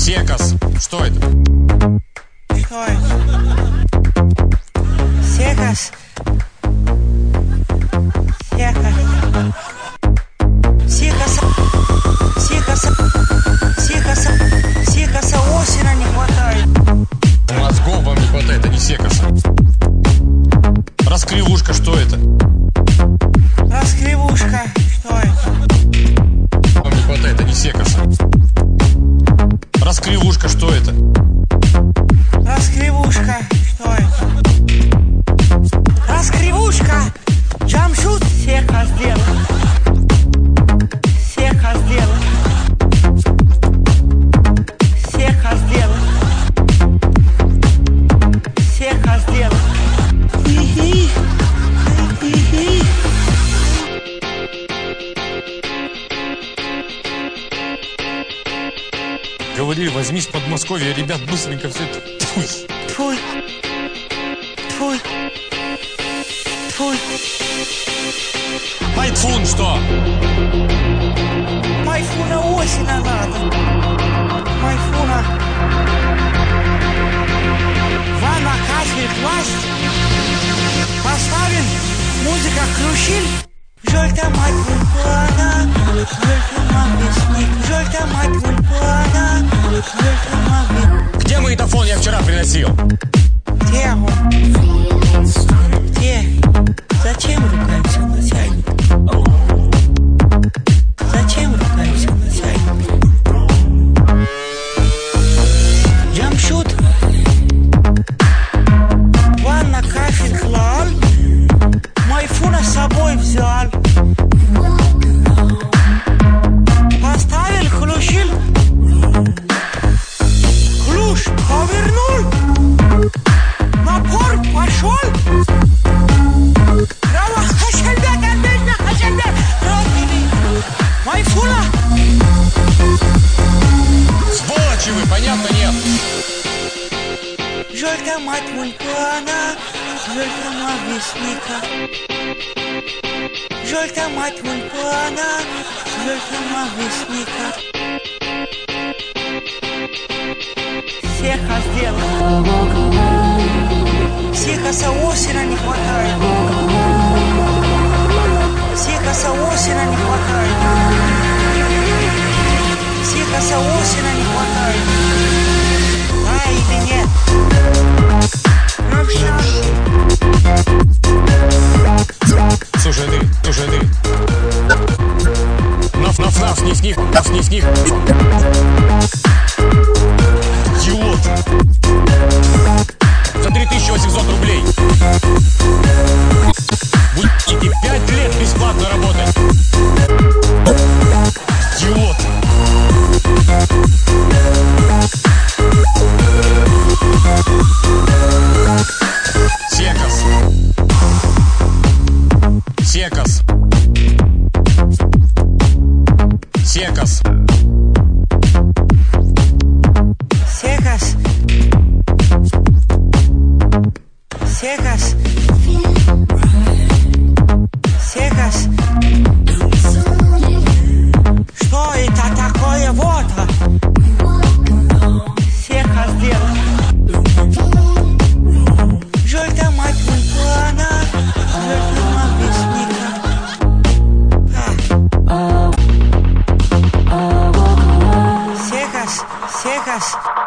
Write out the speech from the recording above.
Секас. Что это? Что это? Секас. Секас. Секаса. Секаса. Секаса. Секаса осина не хватает. Мозгов вам не хватает, а не секаса. Раскривушка, что это? Раскривушка, что это? Вам не хватает, а не секаса. Раскривушка, что это? Раскривушка, что это? Раскривушка! Джамшут сека сделал. Сека сделал. Сека сделал. Сека сделал. Хи-хи. Хи-хи. Говорили, возьмись в Подмосковье, ребят, быстренько все это. Тьфуй. Тьфуй. Тьфуй. Тьфуй. Айфун, что? Майфуна осина надо. Майфуна. Ванна, кафель, класть. Поставим. Музыка крушиль. Жольта мать вульпана. Жольта мать весник. Жольта мать вульпана. Жольта мать. Где магнитофон я вчера приносил? Где он? Где? Зачем ругаемся на чайник? Зачем ругаемся на чайник? Джамшут. Ванна, кафель, клал. Майфуна с собой взял. Поставил, хлущил. Хлуш повернул. Напор пошел. Рава хашельбек, альбежна хашельбек. Родили. Майфуна. Сволочи вы, понятно, нет? Жольта мать вульпана. Жольта мать весника. Жольта мать вульпана. Жольта мать весника. Сеха сделал. Секаса осина не хватает. Секаса осина не хватает. Секаса осина не хватает. Да или нет? Слушай ты. Наф, сних. Идиот. За 3800 рублей. Будете 5 лет бесплатно работать. Идиот. Секас. Секас. Секас. Секас. Секас. Секас. Что это такое? Вот. Секас сделал. Жольта мать вульпана. Жольта мать весника. Секас. Секас.